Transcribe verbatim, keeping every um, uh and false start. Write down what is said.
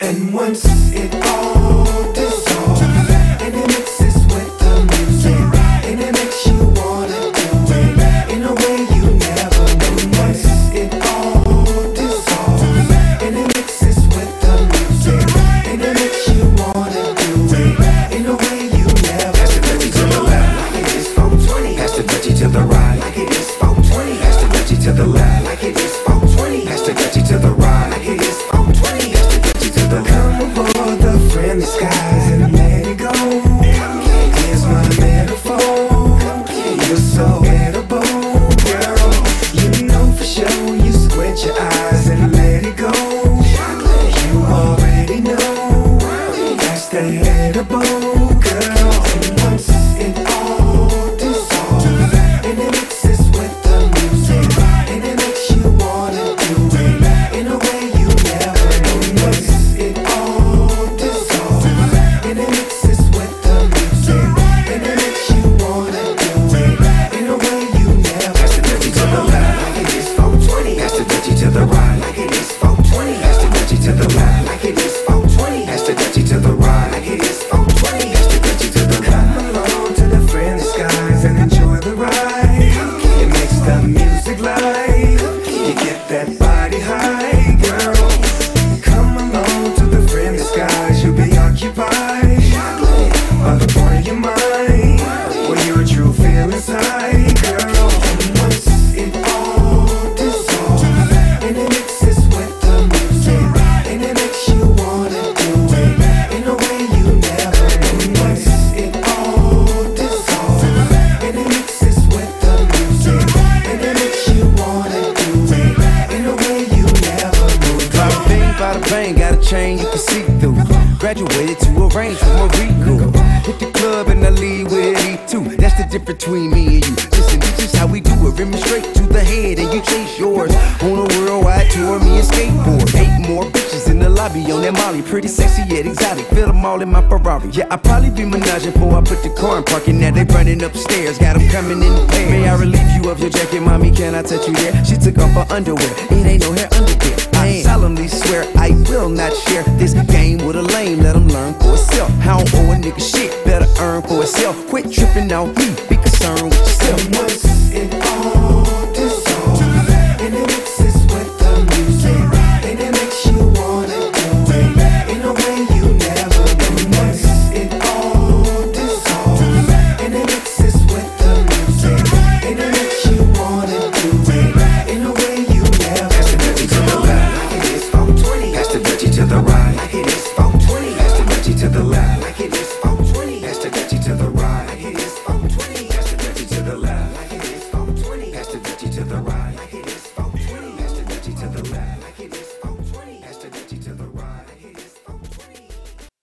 And once it all dissolves, and it mixes with the music, and it makes you wanna do it in a way you never knew. Once it all dissolves, and it mixes with the music, and it makes you wanna do it in a way you never. Pass the Dutchie to the left, like it is four twenty. Pass the Dutchie to the right, like it is four twenty. Pass the Dutchie to the left, like it is four twenty. Pass the Dutchie to the right, like it is four twenty. Pass the Dutchie to the left. Come aboard the friendly skies and let it go. Here's my metaphor. You're so edible, girl. You know for sure. You squint your eyes and let it go. You already know that's the edible, girl. And once it all dissolves, and it mixes with the music, and it makes you wanna do it in a way you never knew. Once it all dissolves, and it mixes with the music, and it makes you wanna do it in a way you never. Pass the Dutchie to the left, like it is four twenty. Pass the Dutchie to the right, like it is four twenty. Pass the Dutchie to the left, like it is four twenty. Pass the Dutchie to the right, like it is four twenty. Pass the Dutchie to the left. Come along to the friendly skies and enjoy the ride. It makes the music light. You get that body high, girl. Come along to the friendly skies. You'll be occupied by the part of your mind where your true feelings hide, girl. And once it all dissolves, and it mixes with the music, and it makes you wanna do it in a way you never knew. Once it all dissolves, and it mixes with the music, and it makes you wanna do it in a way you never knew. Bada bing, bada bang, got a chain you can see through. Graduated to a range with more Rico. Hit the club and I leave with E two. That's the difference between me and you. Listen, this is how we do it. Rim straight to the head and you chase yours. On a worldwide tour, me and skateboard. Eight more bitches in the lobby on that Molly. Pretty sexy yet exotic. Feel them all in my Ferrari. Yeah, I probably be menaging before I put the car in parking. Now they running upstairs. Got them coming in pairs. May I relieve you of your jacket, mommy? Can I touch you there? She took off her underwear. It ain't no hair under there. I solemnly swear I will not share this game with a lame. Let him learn for himself. How don't owe a nigga shit. Better earn for itself. Quit tripping on me. Be concerned with yourself. And once it all dissolves, and it mixes with the music, and it makes you wanna do it in a way you never knew. Once it all dissolves, and it mixes with the music, and it makes you wanna do it in a way you never. Pass the Dutchie to the left, like it is four twenty. Pass the Dutchie to the right, like it is four twenty. Pass the Dutchie to the left, like it is four twenty. Pass the Dutchie to the right, like it is four twenty. Pass the Dutchie to the left, like it is four twenty. Pass the Dutchie to the right, like it is four twenty. Pass the Dutchie to the left.